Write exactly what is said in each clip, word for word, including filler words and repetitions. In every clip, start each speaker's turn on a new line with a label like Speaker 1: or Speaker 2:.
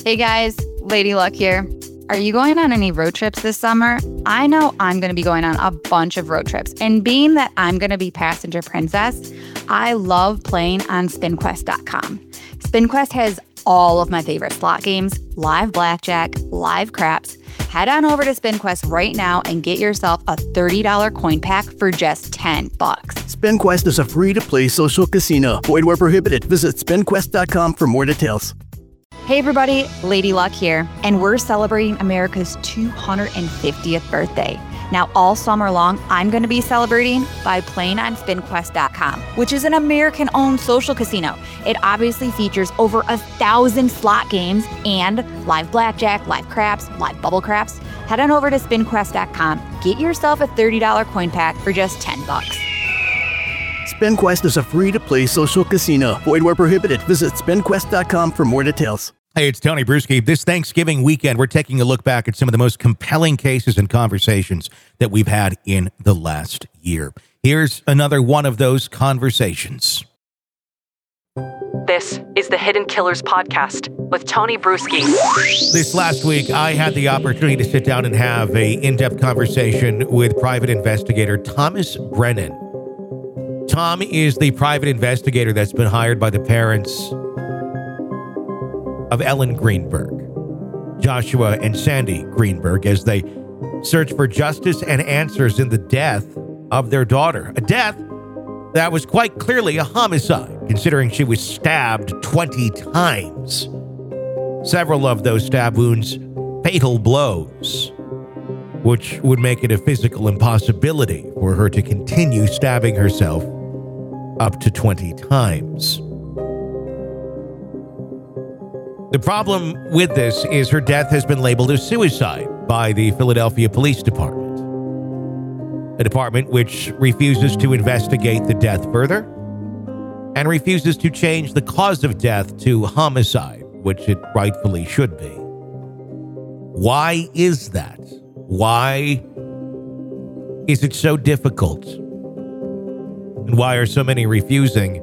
Speaker 1: Hey guys, Lady Luck here. Are you going on any road trips this summer? I know I'm going to be going on a bunch of road trips. And being that I'm going to be passenger princess, I love playing on spin quest dot com. SpinQuest has all of my favorite slot games, live blackjack, live craps. Head on over to SpinQuest right now and get yourself a thirty dollars coin pack for just ten bucks.
Speaker 2: SpinQuest is a free-to-play social casino. Void where prohibited. Visit spin quest dot com for more details.
Speaker 1: Hey everybody, Lady Luck here, and we're celebrating America's two hundred fiftieth birthday. Now, all summer long, I'm going to be celebrating by playing on spin quest dot com, which is an American-owned social casino. It obviously features over a thousand slot games and live blackjack, live craps, live bubble craps. Head on over to spin quest dot com. Get yourself a thirty dollars coin pack for just ten bucks.
Speaker 2: SpinQuest is a free-to-play social casino. Void where prohibited. Visit spin quest dot com for more details.
Speaker 3: Hey, it's Tony Bruschi. This Thanksgiving weekend, we're taking a look back at some of the most compelling cases and conversations that we've had in the last year. Here's another one of those conversations.
Speaker 4: This is the Hidden Killers Podcast with Tony Bruschi.
Speaker 3: This last week, I had the opportunity to sit down and have a in-depth conversation with private investigator Thomas Brennan. Tom is the private investigator that's been hired by the parents of Ellen Greenberg, Joshua and Sandy Greenberg, as they search for justice and answers in the death of their daughter. A death that was quite clearly a homicide, considering she was stabbed twenty times. Several of those stab wounds, fatal blows, which would make it a physical impossibility for her to continue stabbing herself up to twenty times. The problem with this is her death has been labeled as suicide by the Philadelphia Police Department, a department which refuses to investigate the death further and refuses to change the cause of death to homicide, which it rightfully should be. Why is that? Why is it so difficult? And why are so many refusing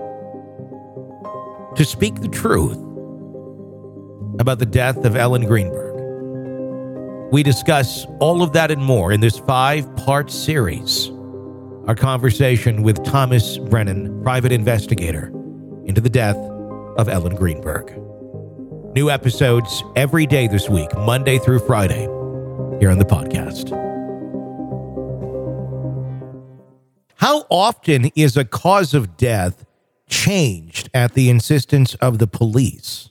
Speaker 3: to speak the truth about the death of Ellen Greenberg? We discuss all of that and more in this five-part series. Our conversation with Thomas Brennan, private investigator, into the death of Ellen Greenberg. New episodes every day this week, Monday through Friday, here on the podcast. How often is a cause of death changed at the insistence of the police?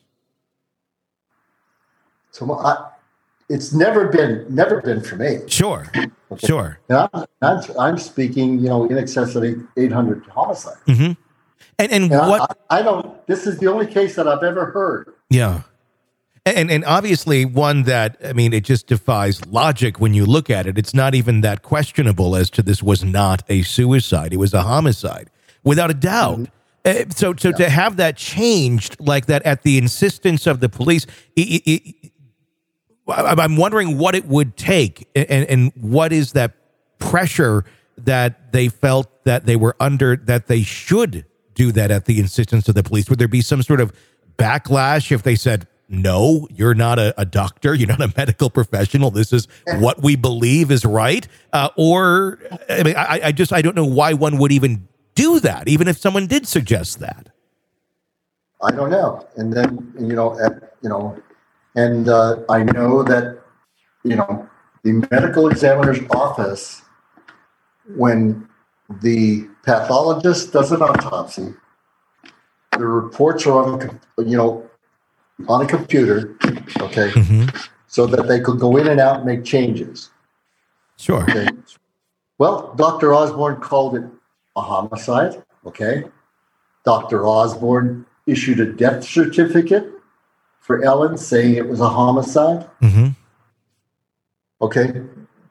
Speaker 5: So I, it's never been never been for me.
Speaker 3: Sure, okay. Sure.
Speaker 5: And I'm, I'm, I'm speaking, you know, in excess of eight hundred homicides.
Speaker 3: Mm-hmm. And and, and what
Speaker 5: I, I don't. This is the only case that I've ever heard.
Speaker 3: Yeah, and and obviously one that, I mean, it just defies logic when you look at it. It's not even that questionable as to this was not a suicide; it was a homicide, without a doubt. Mm-hmm. Uh, so so yeah. To have that changed like that at the insistence of the police. It, it, I'm wondering what it would take and, and what is that pressure that they felt that they were under, that they should do that at the insistence of the police. Would there be some sort of backlash if they said, no, you're not a, a doctor, you're not a medical professional, this is what we believe is right? Uh, or, I mean, I, I just, I don't know why one would even do that, even if someone did suggest that.
Speaker 5: I don't know. And then, you know, at, you know, And uh, I know that, you know, the medical examiner's office, when the pathologist does an autopsy, the reports are on, you know, on a computer, okay, mm-hmm. so that they could go in and out and make changes.
Speaker 3: Sure.
Speaker 5: Okay? Well, Doctor Osborne called it a homicide, okay? Doctor Osborne issued a death certificate for Ellen, saying it was a homicide.
Speaker 3: Mm-hmm.
Speaker 5: Okay.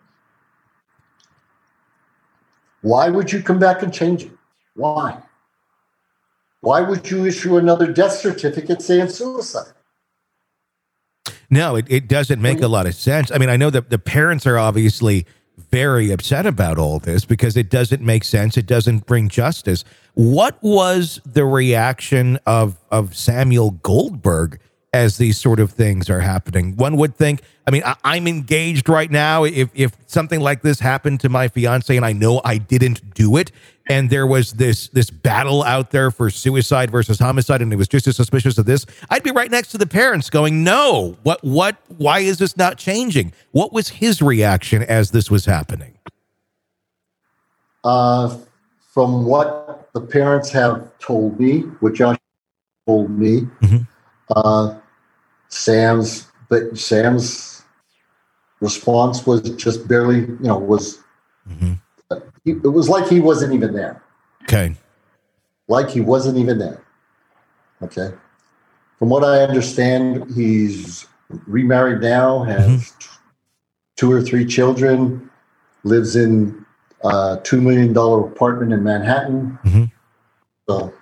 Speaker 5: Why would you come back and change it? Why? Why would you issue another death certificate saying suicide?
Speaker 3: No, it, it doesn't make a lot of sense. I mean, I know that the parents are obviously very upset about all this because it doesn't make sense. It doesn't bring justice. What was the reaction of, of Samuel Goldberg as these sort of things are happening. One would think, I mean, I, I'm engaged right now. If if something like this happened to my fiance and I know I didn't do it, and there was this this battle out there for suicide versus homicide, and it was just as suspicious of this, I'd be right next to the parents going, no, what, what, why is this not changing? What was his reaction as this was happening?
Speaker 5: Uh, from what the parents have told me, what Josh told me, mm-hmm. uh, Sam's, but Sam's response was just barely, you know, was, mm-hmm. uh, he, it was like he wasn't even there.
Speaker 3: Okay.
Speaker 5: Like he wasn't even there. Okay. From what I understand, he's remarried now, has mm-hmm. two or three children, lives in a two million dollars apartment in Manhattan. Mm-hmm. So.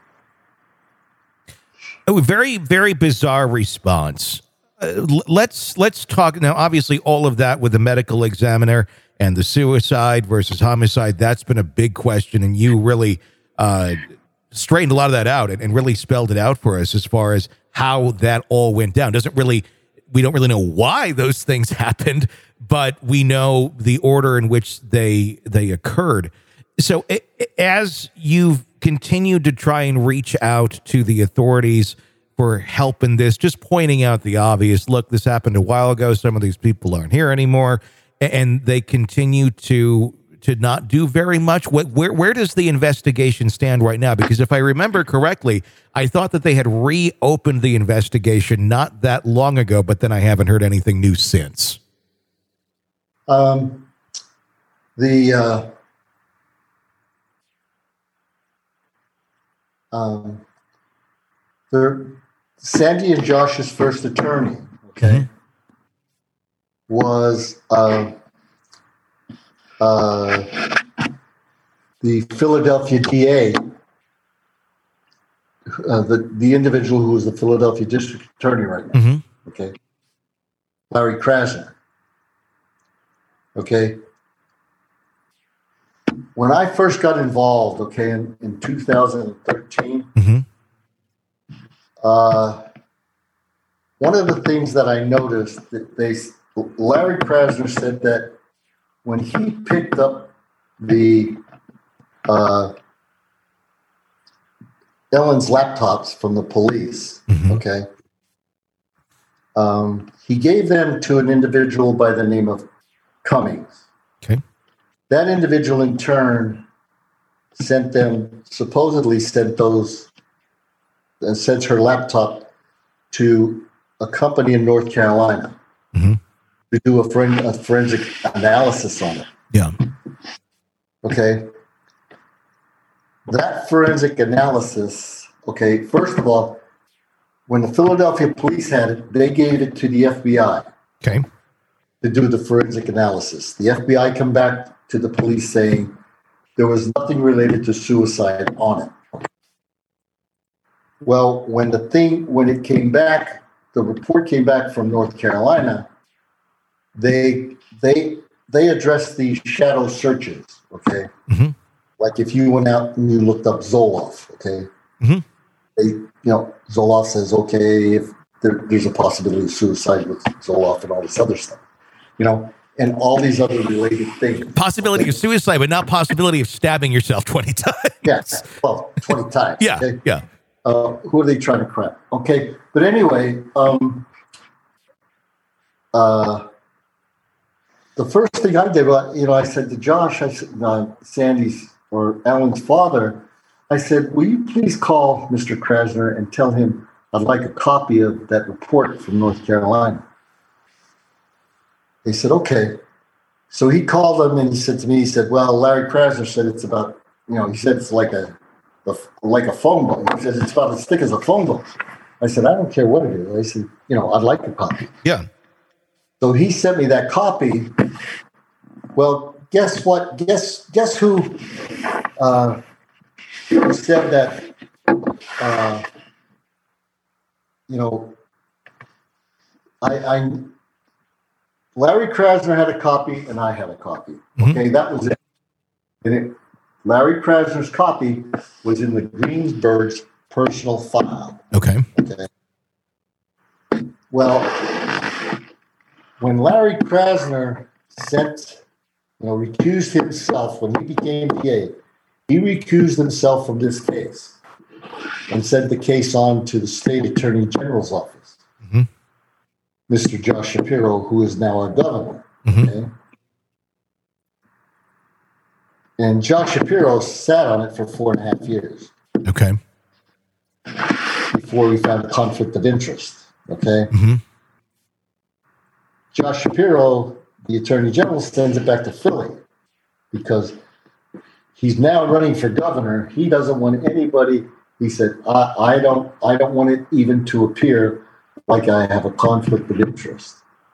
Speaker 3: Oh, very, very bizarre response. Uh, let's let's talk now. Obviously, all of that with the medical examiner and the suicide versus homicide, that's been a big question, and you really uh, straightened a lot of that out and, and really spelled it out for us as far as how that all went down. Doesn't really, we don't really know why those things happened, but we know the order in which they they occurred. So, it, as you've continued to try and reach out to the authorities for help in this, just pointing out the obvious, look, this happened a while ago, some of these people aren't here anymore, and they continue to to not do very much. What, where where does the investigation stand right now? Because if I remember correctly, I thought that they had reopened the investigation not that long ago, but then I haven't heard anything new since.
Speaker 5: Um, the uh, um, the Sandy and Josh's first attorney, okay, mm-hmm. was uh, uh, the Philadelphia D A, uh, the the individual who is the Philadelphia district attorney right now, mm-hmm. okay, Larry Krasner. Okay. When I first got involved, okay, in, in two thousand thirteen, mm-hmm. uh, one of the things that I noticed that they, Larry Krasner said that when he picked up the uh, Ellen's laptops from the police, mm-hmm. okay, um, he gave them to an individual by the name of Cummings.
Speaker 3: Okay.
Speaker 5: That individual in turn sent them, supposedly sent those, and sent her laptop to a company in North Carolina mm-hmm. to do a, foren- a forensic analysis on it.
Speaker 3: Yeah.
Speaker 5: Okay. That forensic analysis, okay, first of all, when the Philadelphia police had it, they gave it to the F B I.
Speaker 3: Okay.
Speaker 5: To do the forensic analysis. The F B I come back to the police saying there was nothing related to suicide on it. Well, when the thing, when it came back, the report came back from North Carolina, they they they addressed these shadow searches, okay? Mm-hmm. Like if you went out and you looked up Zoloft, okay? Mm-hmm. They, you know, Zoloft says, okay, if there, there's a possibility of suicide with Zoloft and all this other stuff. You know, and all these other related things.
Speaker 3: Possibility okay. of suicide, but not possibility of stabbing yourself twenty times.
Speaker 5: Yes, well, twenty times.
Speaker 3: yeah,
Speaker 5: okay?
Speaker 3: yeah.
Speaker 5: Uh, who are they trying to crap? Okay, but anyway, um, uh, the first thing I did, you know, I said to Josh, I said, uh, Sandy's or Ellen's father, I said, will you please call Mister Krasner and tell him I'd like a copy of that report from North Carolina. They said, okay. So he called them and he said to me, he said, well, Larry Krasner said it's about, you know, he said it's like a, a like a phone book. He says it's about as thick as a phone book. I said, I don't care what it is. I said, you know, I'd like a copy.
Speaker 3: Yeah.
Speaker 5: So he sent me that copy. Well, guess what? Guess guess who uh, said that, uh, you know, I, I Larry Krasner had a copy and I had a copy. Okay, mm-hmm. That was it. And it, Larry Krasner's copy was in the Greensburg's personal file.
Speaker 3: Okay.
Speaker 5: Okay. Well, when Larry Krasner sent, you know, recused himself when he became D A, he recused himself from this case and sent the case on to the state attorney general's office, mm-hmm. Mister Josh Shapiro, who is now our governor. Mm-hmm. Okay? And Josh Shapiro sat on it for four and a half years.
Speaker 3: Okay.
Speaker 5: Before we found a conflict of interest. Okay.
Speaker 3: Mm-hmm.
Speaker 5: Josh Shapiro, the attorney general, sends it back to Philly because he's now running for governor. He doesn't want anybody. He said, I, I don't I don't want it even to appear like I have a conflict of interest.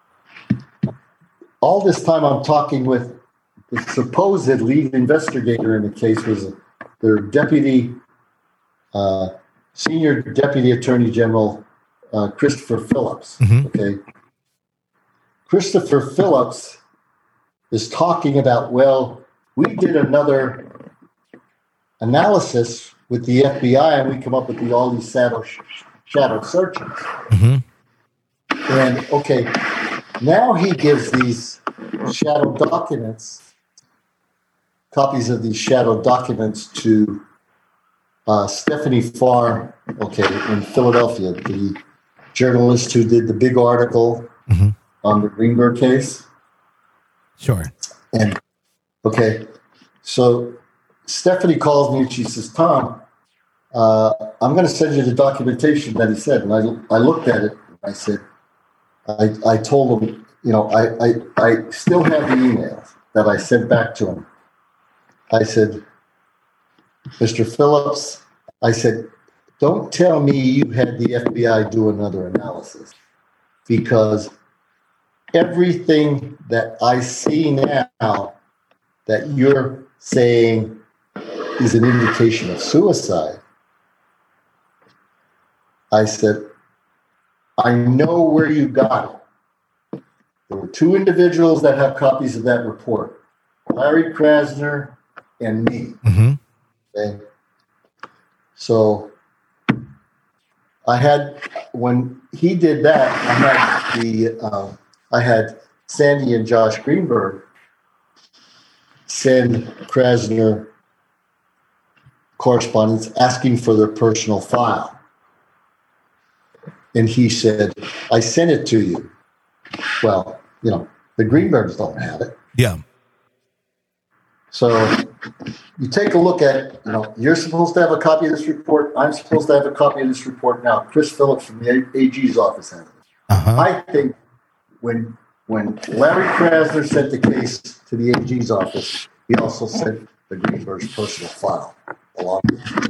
Speaker 5: All this time I'm talking with the supposed lead investigator in the case was their deputy, uh, senior deputy attorney general, uh, Christopher Phillips. Mm-hmm. Okay. Christopher Phillips is talking about, well, we did another analysis with the F B I and we come up with the, all these shadow, shadow searches. Mm-hmm. And okay, now he gives these shadow documents, copies of these shadow documents to uh, Stephanie Farr, okay, in Philadelphia, the journalist who did the big article mm-hmm. on the Greenberg case.
Speaker 3: Sure.
Speaker 5: And okay, so Stephanie calls me and she says, Tom, uh, I'm going to send you the documentation that he said. And I, I looked at it and I said, I, I told him, you know, I, I, I still have the emails that I sent back to him. I said, Mister Phillips, I said, don't tell me you had the F B I do another analysis, because everything that I see now that you're saying is an indication of suicide. I said, I know where you got it. There were two individuals that have copies of that report, Larry Krasner and me. Mm-hmm. Okay. So I had, when he did that, I had the, um, I had Sandy and Josh Greenberg send Krasner correspondence asking for their personal file. And he said, I sent it to you. Well, you know, the Greenbergs don't have it.
Speaker 3: Yeah.
Speaker 5: So you take a look at, you know, you're supposed to have a copy of this report. I'm supposed to have a copy of this report now. Chris Phillips from the A G's office has it. Uh-huh. I think when when Larry Krasner sent the case to the A G's office, he also sent the Greenberg's personal file along with it.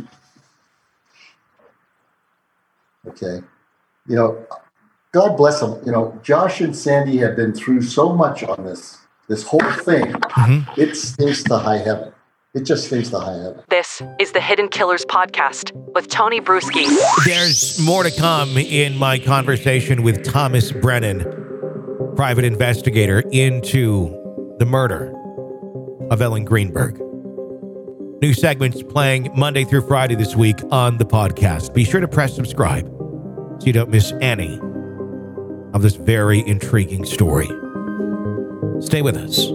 Speaker 5: Okay. You know, God bless them. You know, Josh and Sandy have been through so much on this, this whole thing. Mm-hmm. It stinks to high heaven. It just stinks to high heaven.
Speaker 4: This is the Hidden Killers podcast with Tony Bruschi.
Speaker 3: There's more to come in my conversation with Thomas Brennan, private investigator into the murder of Ellen Greenberg. New segments playing Monday through Friday this week on the podcast. Be sure to press subscribe so you don't miss any of this very intriguing story. Stay with us.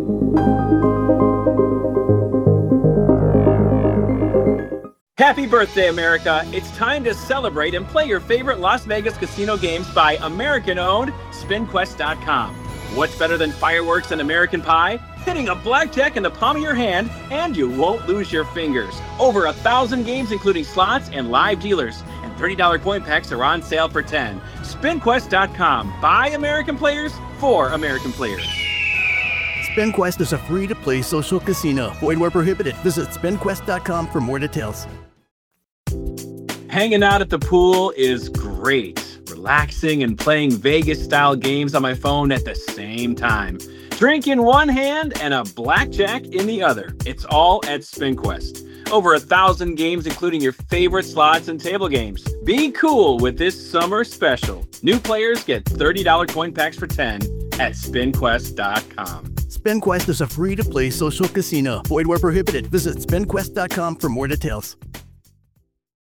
Speaker 6: Happy birthday, America. It's time to celebrate and play your favorite Las Vegas casino games by American-owned Spin Quest dot com. What's better than fireworks and American Pie? Hitting a blackjack in the palm of your hand, and you won't lose your fingers. Over a thousand games, including slots and live dealers. And thirty dollars coin packs are on sale for ten dollars. Spin Quest dot com. By American players, for American players.
Speaker 2: SpinQuest is a free-to-play social casino. Void where prohibited. Visit Spin Quest dot com for more details.
Speaker 6: Hanging out at the pool is great. Relaxing and playing Vegas-style games on my phone at the same time. Drink in one hand and a blackjack in the other. It's all at SpinQuest. Over a thousand games, including your favorite slots and table games. Be cool with this summer special. New players get thirty dollars coin packs for ten dollars at Spin Quest dot com.
Speaker 2: SpinQuest is a free-to-play social casino. Void where prohibited. Visit Spin Quest dot com for more details.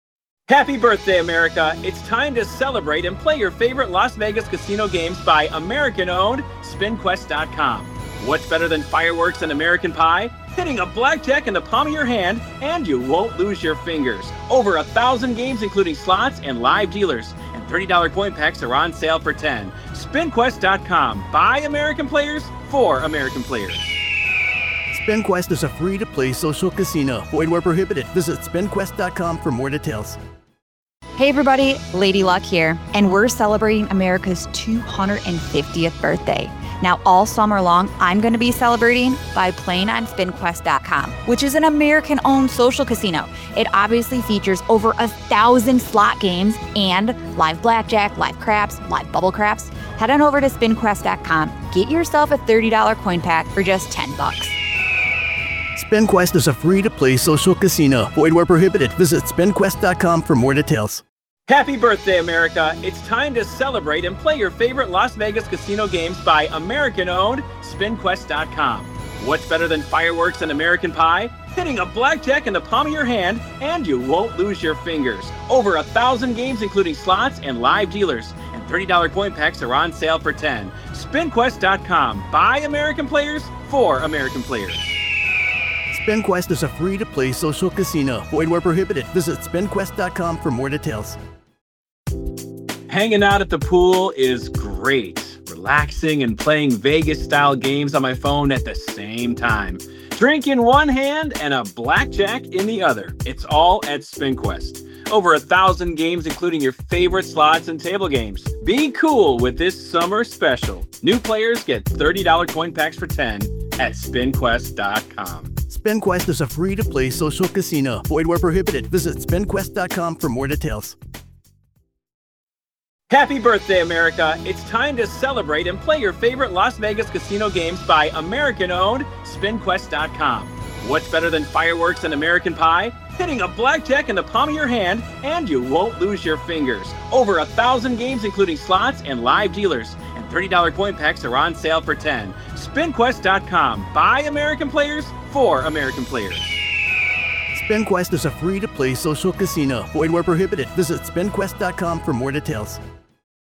Speaker 6: Happy birthday, America. It's time to celebrate and play your favorite Las Vegas casino games by American-owned Spin Quest dot com. What's better than fireworks and American Pie? Hitting a blackjack in the palm of your hand, and you won't lose your fingers. Over a thousand games, including slots and live dealers. And thirty dollars coin packs are on sale for ten dollars. Spin Quest dot com. By American players, for American players.
Speaker 2: SpinQuest is a free-to-play social casino. Void where prohibited. Visit Spin Quest dot com for more details.
Speaker 1: Hey everybody, Lady Luck here, and we're celebrating America's two hundred fiftieth birthday. Now all summer long, I'm going to be celebrating by playing on Spin Quest dot com, which is an American-owned social casino. It obviously features over a thousand slot games and live blackjack, live craps, live bubble craps. Head on over to Spin Quest dot com, get yourself a thirty dollars coin pack for just ten bucks.
Speaker 2: SpinQuest is a free-to-play social casino. Void where prohibited. Visit Spin Quest dot com for more details.
Speaker 6: Happy birthday, America. It's time to celebrate and play your favorite Las Vegas casino games by American-owned Spin Quest dot com. What's better than fireworks and American Pie? Hitting a blackjack in the palm of your hand, and you won't lose your fingers. Over a thousand games, including slots and live dealers. And thirty dollars coin packs are on sale for ten dollars. Spin Quest dot com. By American players, for American players.
Speaker 2: SpinQuest is a free-to-play social casino. Void where prohibited. Visit Spin Quest dot com for more details.
Speaker 6: Hanging out at the pool is great. Relaxing and playing Vegas-style games on my phone at the same time. Drink in one hand and a blackjack in the other. It's all at SpinQuest. Over a thousand games, including your favorite slots and table games. Be cool with this summer special. New players get thirty dollars coin packs for ten dollars at Spin Quest dot com.
Speaker 2: SpinQuest is a free-to-play social casino. Void where prohibited. Visit Spin Quest dot com for more details.
Speaker 6: Happy birthday, America. It's time to celebrate and play your favorite Las Vegas casino games by American-owned Spin Quest dot com. What's better than fireworks and American Pie? Hitting a blackjack in the palm of your hand, and you won't lose your fingers. Over a thousand games, including slots and live dealers. And thirty dollars coin packs are on sale for ten dollars. Spin Quest dot com. By American players, for American players.
Speaker 2: SpinQuest is a free-to-play social casino. Void where prohibited. Visit Spin Quest dot com for more details.